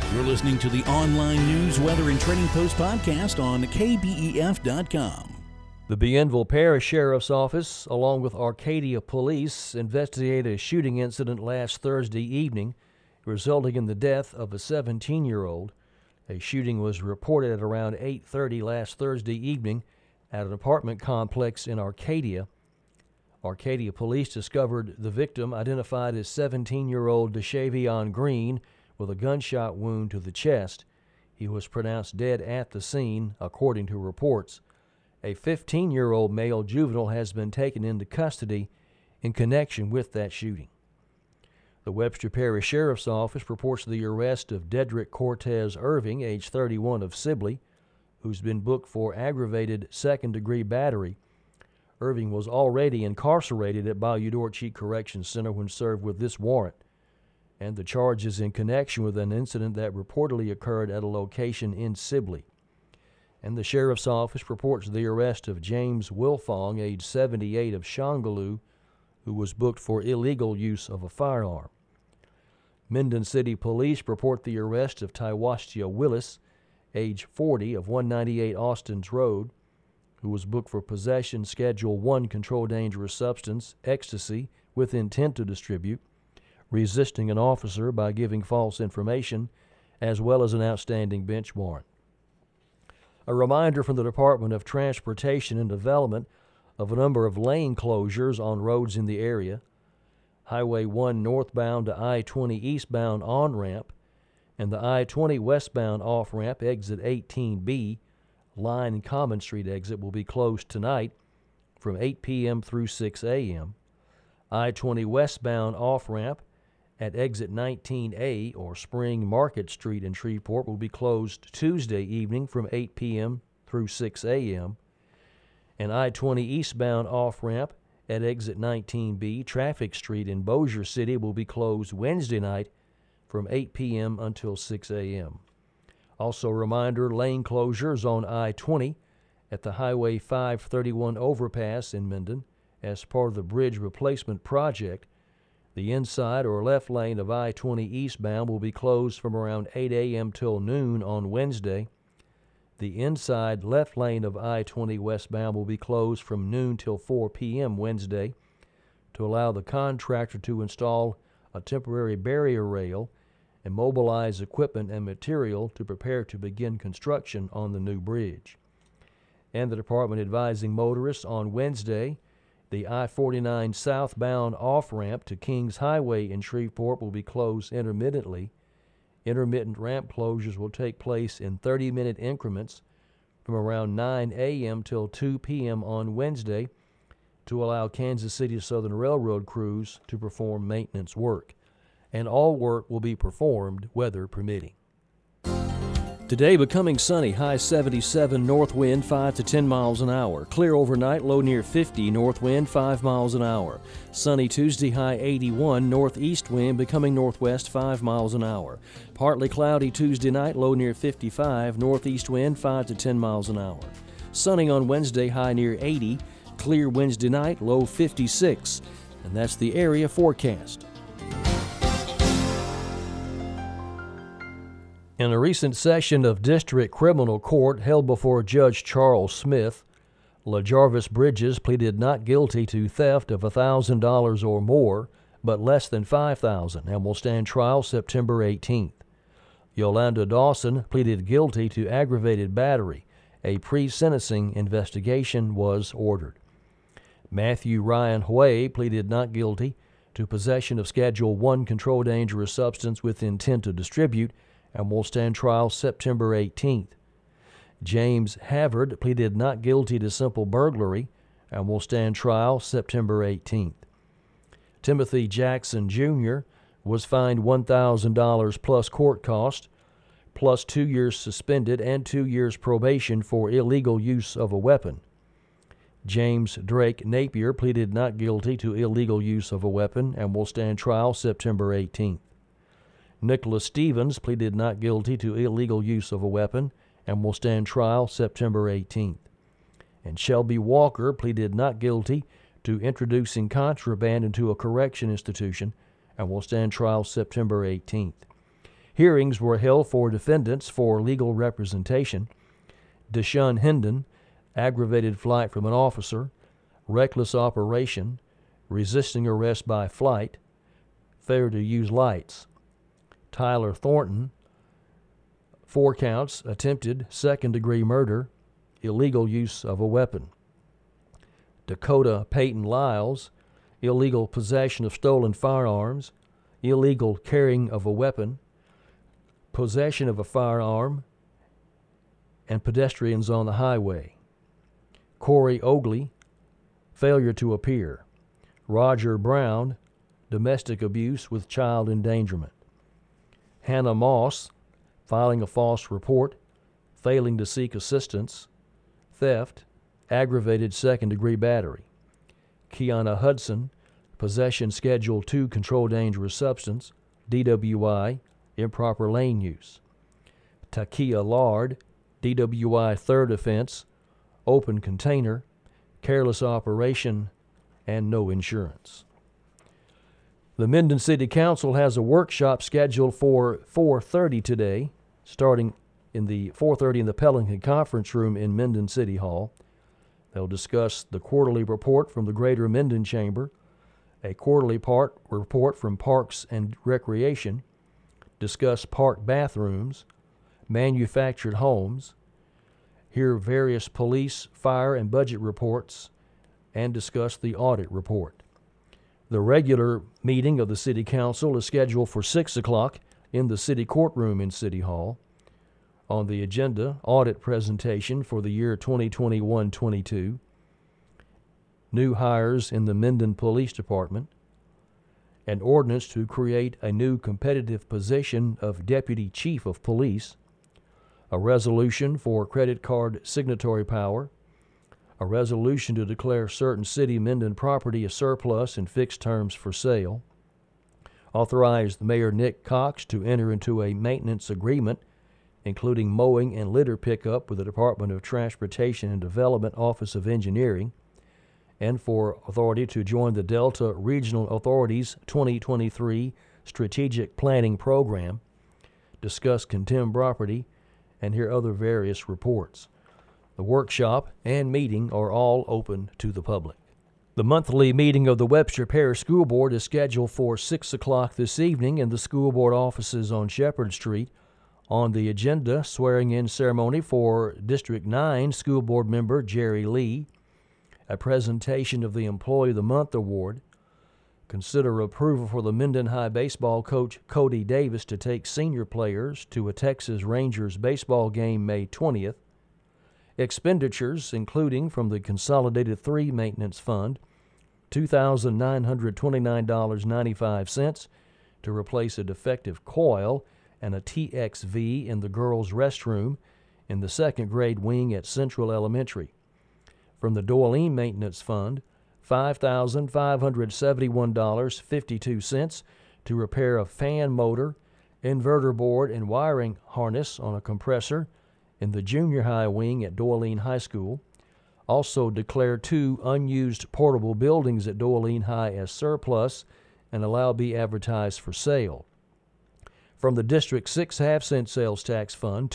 You're listening to the online news, weather, and trading post podcast on KBEF.com. The Bienville Parish Sheriff's Office, along with Arcadia Police, investigated a shooting incident last Thursday evening, resulting in the death of a 17-year-old. A shooting was reported at around 8:30 last Thursday evening at an apartment complex in Arcadia. Arcadia Police discovered the victim, identified as 17-year-old Deshavion Green, with a gunshot wound to the chest. He was pronounced dead at the scene, according to reports. A 15-year-old male juvenile has been taken into custody in connection with that shooting. The Webster Parish Sheriff's Office reports the arrest of Dedrick Cortez Irving, age 31, of Sibley, who's been booked for aggravated second-degree battery. Irving was already incarcerated at Bayou d'Orchies Correction Center when served with this warrant, and the charge is in connection with an incident that reportedly occurred at a location in Sibley. And the Sheriff's Office reports the arrest of James Wilfong, age 78, of Shongaloo, who was booked for illegal use of a firearm. Minden City Police report the arrest of Tywastia Willis, age 40, of 198 Austin's Road, who was booked for possession Schedule 1 controlled dangerous substance, ecstasy, with intent to distribute, resisting an officer by giving false information, as well as an outstanding bench warrant. A reminder from the Department of Transportation and Development of a number of lane closures on roads in the area. Highway 1 northbound to I-20 eastbound on-ramp and the I-20 westbound off-ramp exit 18B, Line and Common Street exit will be closed tonight from 8 p.m. through 6 a.m. I-20 westbound off-ramp at exit 19A or Spring Market Street in Shreveport will be closed Tuesday evening from 8 p.m. through 6 a.m. And I-20 eastbound off-ramp at exit 19B, Traffic Street in Bossier City will be closed Wednesday night from 8 p.m. until 6 a.m. Also a reminder, lane closures on I-20 at the Highway 531 overpass in Minden as part of the bridge replacement project. The inside or left lane of I-20 eastbound will be closed from around 8 a.m. till noon on Wednesday. The inside left lane of I-20 westbound will be closed from noon till 4 p.m. Wednesday to allow the contractor to install a temporary barrier rail and mobilize equipment and material to prepare to begin construction on the new bridge. And the department advising motorists on Wednesday, the I-49 southbound off-ramp to Kings Highway in Shreveport will be closed intermittently. Intermittent ramp closures will take place in 30-minute increments from around 9 a.m. till 2 p.m. on Wednesday to allow Kansas City Southern Railroad crews to perform maintenance work. And all work will be performed weather permitting. Today becoming sunny, high 77, north wind 5 to 10 miles an hour. Clear overnight, low near 50, north wind 5 miles an hour. Sunny Tuesday, high 81, northeast wind becoming northwest 5 miles an hour. Partly cloudy Tuesday night, low near 55, northeast wind 5 to 10 miles an hour. Sunny on Wednesday, high near 80, clear Wednesday night, low 56. And that's the area forecast. In a recent session of District Criminal Court held before Judge Charles Smith, LaJarvis Bridges pleaded not guilty to theft of $1,000 or more, but less than $5,000, and will stand trial September 18th. Yolanda Dawson pleaded guilty to aggravated battery. A pre-sentencing investigation was ordered. Matthew Ryan Huey pleaded not guilty to possession of Schedule 1 controlled dangerous substance with intent to distribute, and will stand trial September 18th. James Havard pleaded not guilty to simple burglary and will stand trial September 18th. Timothy Jackson Jr. was fined $1,000 plus court cost, plus 2 years suspended and 2 years probation for illegal use of a weapon. James Drake Napier pleaded not guilty to illegal use of a weapon and will stand trial September 18th. Nicholas Stevens pleaded not guilty to illegal use of a weapon and will stand trial September 18th. And Shelby Walker pleaded not guilty to introducing contraband into a correction institution and will stand trial September 18th. Hearings were held for defendants for legal representation. Deshaun Hendon, aggravated flight from an officer, reckless operation, resisting arrest by flight, failure to use lights. Tyler Thornton, 4 counts, attempted second-degree murder, illegal use of a weapon. Dakota Peyton Lyles, illegal possession of stolen firearms, illegal carrying of a weapon, possession of a firearm, and pedestrians on the highway. Corey Ogley, failure to appear. Roger Brown, domestic abuse with child endangerment. Hannah Moss, filing a false report, failing to seek assistance, theft, aggravated second-degree battery. Kiana Hudson, possession Schedule II controlled dangerous substance, DWI, improper lane use. Takia Lard, DWI third offense, open container, careless operation, and no insurance. The Minden City Council has a workshop scheduled for 4:30 today, starting in the 4:30 in the Pelican Conference Room in Minden City Hall. They'll discuss the quarterly report from the Greater Minden Chamber, a quarterly report from Parks and Recreation, discuss park bathrooms, manufactured homes, hear various police, fire, and budget reports, and discuss the audit report. The regular meeting of the City Council is scheduled for 6 o'clock in the City Courtroom in City Hall. On the agenda, audit presentation for the year 2021-22, new hires in the Minden Police Department, an ordinance to create a new competitive position of Deputy Chief of Police, a resolution for credit card signatory power, a resolution to declare certain city Minden property as surplus and fixed terms for sale, authorize Mayor Nick Cox to enter into a maintenance agreement, including mowing and litter pickup with the Department of Transportation and Development Office of Engineering, and for authority to join the Delta Regional Authority's 2023 Strategic Planning Program, discuss condemned property, and hear other various reports. The workshop and meeting are all open to the public. The monthly meeting of the Webster Parish School Board is scheduled for 6 o'clock this evening in the school board offices on Shepherd Street. On the agenda, swearing-in ceremony for District 9 School Board member Jerry Lee, a presentation of the Employee of the Month Award, consider approval for the Minden High baseball coach Cody Davis to take senior players to a Texas Rangers baseball game May 20th, expenditures including from the Consolidated 3 Maintenance Fund, $2,929.95 to replace a defective coil and a TXV in the girls' restroom in the second grade wing at Central Elementary. From the Doylean Maintenance Fund, $5,571.52 to repair a fan motor, inverter board, and wiring harness on a compressor in the junior high wing at Doylean High School. Also declare 2 unused portable buildings at Doylean High as surplus and allow be advertised for sale. From the District 6 half-cent sales tax fund,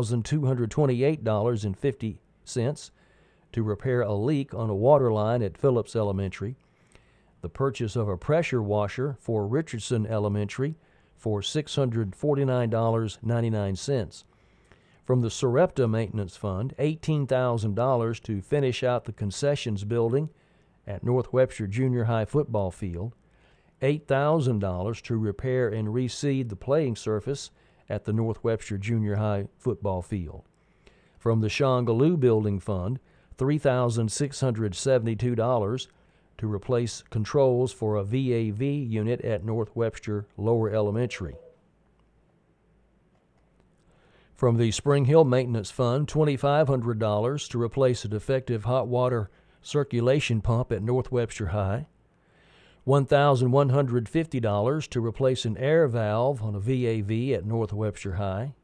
$2,228.50 to repair a leak on a water line at Phillips Elementary. The purchase of a pressure washer for Richardson Elementary for $649.99. From the Sarepta Maintenance Fund, $18,000 to finish out the concessions building at North Webster Junior High football field, $8,000 to repair and reseed the playing surface at the North Webster Junior High football field. From the Shongaloo Building Fund, $3,672 to replace controls for a VAV unit at North Webster Lower Elementary. From the Spring Hill Maintenance Fund, $2,500 to replace a defective hot water circulation pump at North Webster High, $1,150 to replace an air valve on a VAV at North Webster High,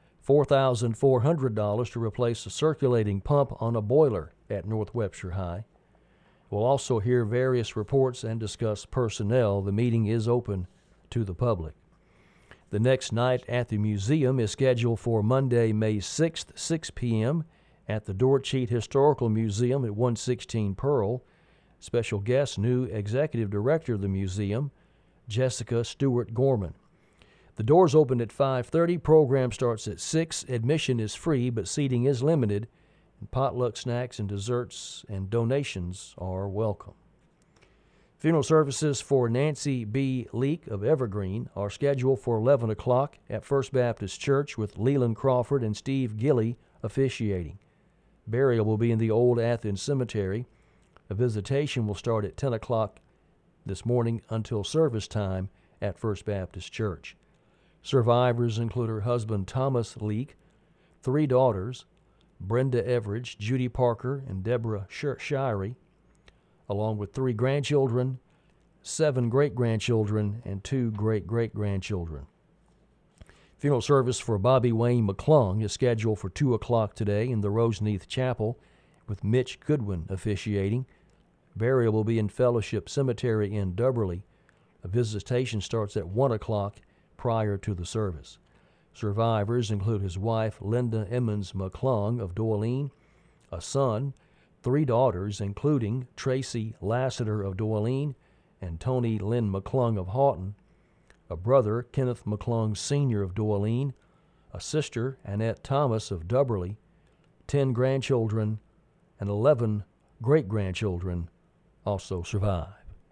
$4,400 to replace a circulating pump on a boiler at North Webster High. We'll also hear various reports and discuss personnel. The meeting is open to the public. The next night at the museum is scheduled for Monday, May 6th, 6 p.m. at the Dorcheat Historical Museum at 116 Pearl. Special guest, new executive director of the museum, Jessica Stewart Gorman. The doors open at 5:30. Program starts at 6. Admission is free, but seating is limited. And potluck snacks and desserts and donations are welcome. Funeral services for Nancy B. Leake of Evergreen are scheduled for 11 o'clock at First Baptist Church with Leland Crawford and Steve Gilley officiating. Burial will be in the Old Athens Cemetery. A visitation will start at 10 o'clock this morning until service time at First Baptist Church. Survivors include her husband Thomas Leake, 3 daughters, Brenda Everidge, Judy Parker, and Deborah Shirey, along with 3 grandchildren, 7 great-grandchildren, and 2 great-great-grandchildren. Funeral service for Bobby Wayne McClung is scheduled for 2 o'clock today in the Roseneath Chapel, with Mitch Goodwin officiating. Burial will be in Fellowship Cemetery in Dubberly. A visitation starts at 1 o'clock prior to the service. Survivors include his wife, Linda Emmons McClung of Doyline, a son, 3 daughters, including Tracy Lassiter of Doyline and Tony Lynn McClung of Houghton, a brother, Kenneth McClung Sr. of Doyline, a sister, Annette Thomas of Dubberly, 10 grandchildren, and 11 great-grandchildren also survive.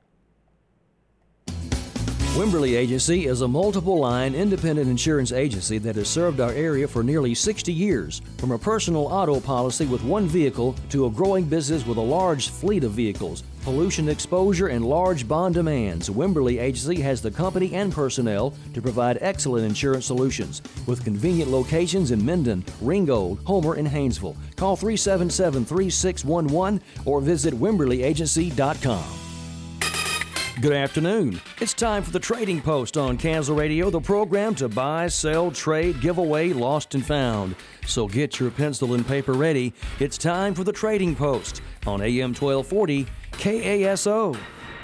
Wimberly Agency is a multiple-line independent insurance agency that has served our area for nearly 60 years. From a personal auto policy with 1 vehicle to a growing business with a large fleet of vehicles, pollution exposure, and large bond demands, Wimberly Agency has the company and personnel to provide excellent insurance solutions with convenient locations in Minden, Ringgold, Homer, and Haynesville. Call 377-3611 or visit WimberlyAgency.com. Good afternoon. It's time for the Trading Post on Castle Radio, the program to buy, sell, trade, give away, lost and found. So get your pencil and paper ready. It's time for the Trading Post on AM 1240 KASO.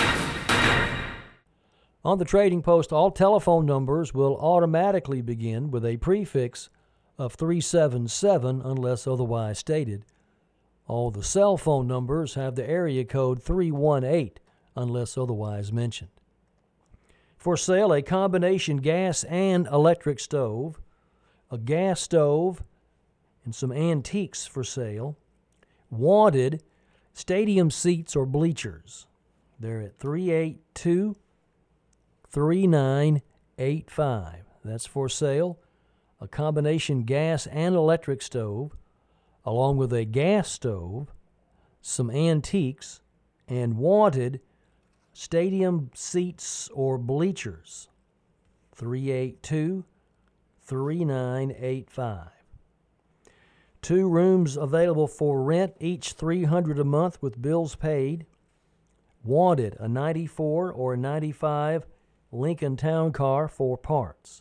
On the Trading Post, all telephone numbers will automatically begin with a prefix of 377 unless otherwise stated. All the cell phone numbers have the area code 318 unless otherwise mentioned. For sale, a combination gas and electric stove, a gas stove, and some antiques for sale. Wanted, stadium seats or bleachers. They're at 382-3985. That's for sale. A combination gas and electric stove, along with a gas stove, some antiques, and wanted stadium seats or bleachers. 382-3985. 2 rooms available for rent, each $300 a month with bills paid. Wanted, a 94 or a 95 Lincoln Town Car for parts.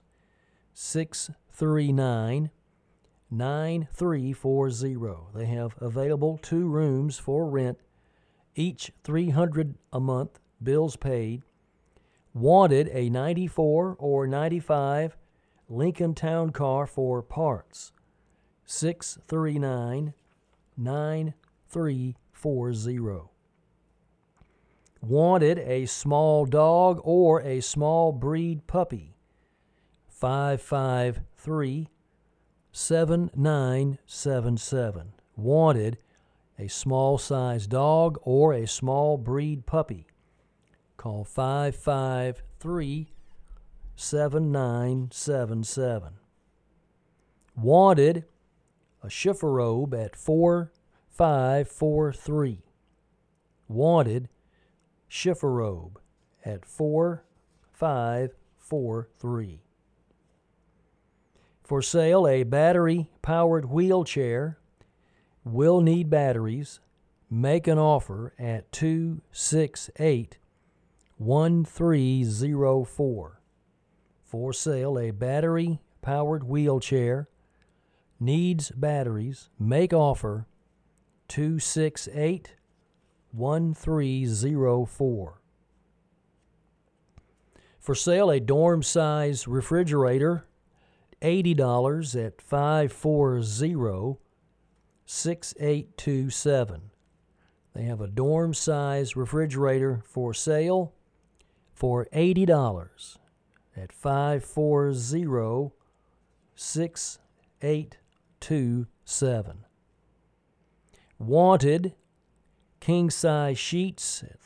639-9340. They have available 2 rooms for rent, each $300 a month, bills paid. Wanted, a 94 or 95 Lincoln Town Car for parts. 639-9340. Wanted, a small dog or a small breed puppy. 553-7977. Wanted, a small-sized dog or a small breed puppy. Call 553-7977. Wanted, a chifforobe at 4543. Wanted, chifforobe at 4543. For sale, a battery-powered wheelchair. Will need batteries. Make an offer at 268-1304. For sale, a battery-powered wheelchair. Needs batteries. Make offer 268-1304. For sale, a dorm-size refrigerator, $80 at 540-6827. They have a dorm-size refrigerator for sale for $80 at 540-6827. Wanted, king-size sheets at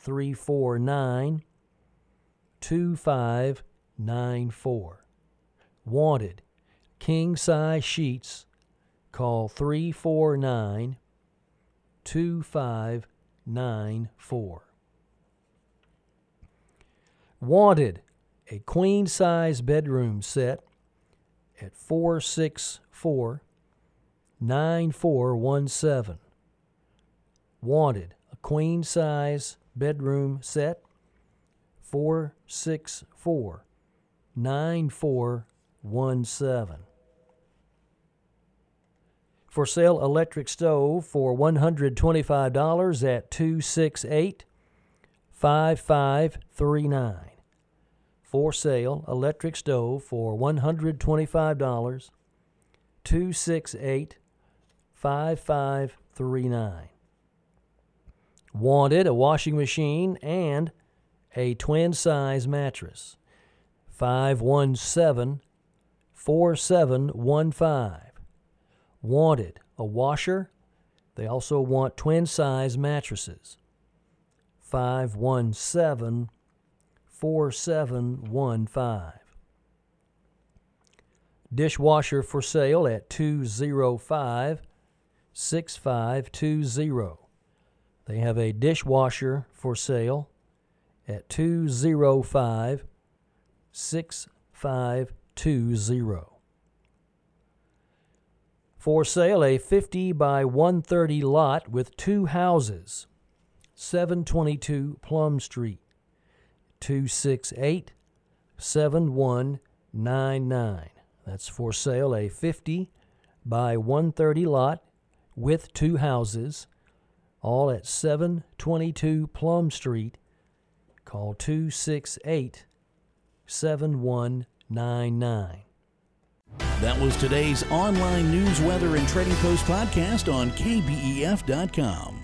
349-2594. Wanted, king-size sheets, call 349-2594. Wanted, a queen-size bedroom set at 464-9417. Wanted, a queen-size bedroom set, 464-9417. For sale, electric stove for $125 at 268-5539. For sale, electric stove for $125, 268-5539. Wanted, a washing machine and a twin-size mattress, 517-4715. Wanted, a washer. They also want twin-size mattresses, 517-4715. Dishwasher for sale at 205-6520. They have a dishwasher for sale at 205-6520. For sale, a 50 by 130 lot with two houses, 722 Plum Street, 268-7199. That's for sale, a 50 by 130 lot with two houses, all at 722 Plum Street. Call 268-7199. That was today's online news, weather, and trading post podcast on KBEF.com.